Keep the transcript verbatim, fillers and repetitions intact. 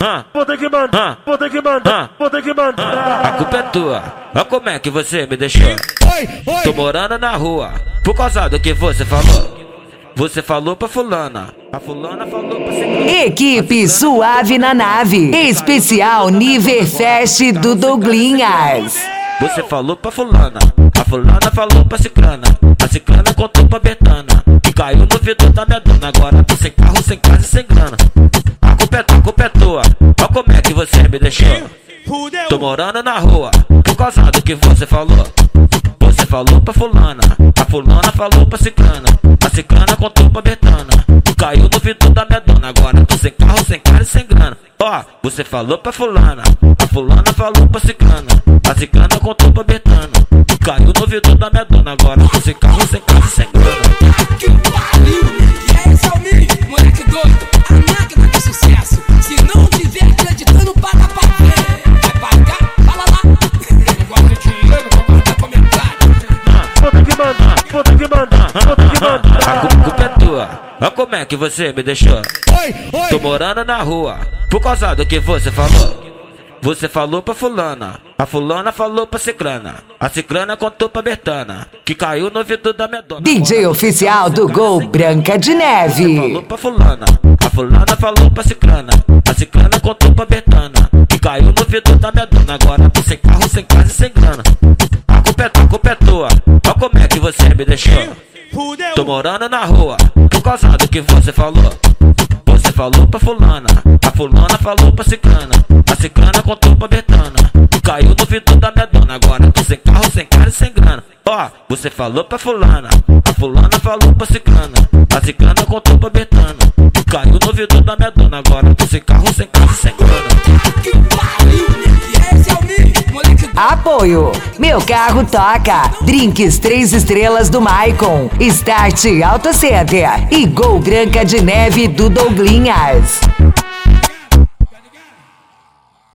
mandar, vou ter que mandar, vou ter que mandar, vou ter que mandar. A culpa é tua, olha como é que você me deixou. Tô morando na rua, por causa do que você falou. Você falou pra fulana, a fulana falou pra ciclana. Equipe Suave na Nave, especial Niverfest do Douglinhas. Você falou pra fulana, a fulana falou pra ciclana, a ciclana contou pra Betana, que caiu no vidro da minha dona. Agora tô sem carro, sem casa e sem grana. A culpa é tua, a culpa é tua, olha como é que você me deixou. Tô morando na rua, por causa do que você falou. Você falou pra fulana, a fulana falou pra ciclana, a ciclana contou pra Betana, que caiu no vidro da minha dona. Agora tô sem carro, sem casa e sem grana. Ó, você falou pra fulana, a fulana falou pra ciclana, a ciclana contou pra Betana, que caiu no vidro da minha dona. Agora tô sem carro, sem casa e sem grana. Que pariu! E esse é o mim, moleque doido, a máquina de sucesso. Se não tiver acreditando, paga pra ver. Vai pagar? Fala lá. Eu gosto de dinheiro, vou guardar comentário. Vou ter que mandar, vou ter que mandar, vou ter que mandar. A culpa é tua, olha como é que você me deixou. Tô morando na rua, por causa do que você falou. Você falou pra fulana, a fulana falou pra ciclana, a ciclana contou pra Betana, que caiu no vidro da minha dona. D J oficial do Gol Branca de Você Neve. falou pra fulana, a fulana falou pra ciclana, a ciclana contou pra Betana, que caiu no vidro da minha dona. Agora tô sem carro, sem casa e sem grana. A culpa é tua, a culpa é tua, olha como é que você me deixou. Tô morando na rua, por causa do que você falou. Você falou pra fulana, a fulana falou pra ciclana, a ciclana contou pra Betana, que caiu no vidro da minha dona. Agora tô sem carro, sem casa e sem grana. Ó, você falou pra fulana, a fulana falou pra ciclana, a ciclana contou pra Betana, que caiu no vidro da minha dona. Agora tô sem carro, sem casa e sem grana. Que pariu! E esse é o mim, moleque doido. Apoio, Meu Carro Toca, Drinks três estrelas do Maicon, Start Auto Center e Gol Branca de Neve do Douglinhas.